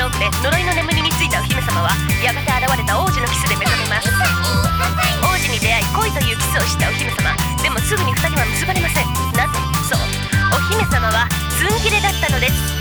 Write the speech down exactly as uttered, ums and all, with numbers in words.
飲んで呪いの眠りについたお姫様はやがて現れた王子のキスで目覚めます。王子に出会い恋というキスをしたお姫様。でもすぐにふたりは結ばれません。なぜ？そう、お姫様はツン切れだったのです。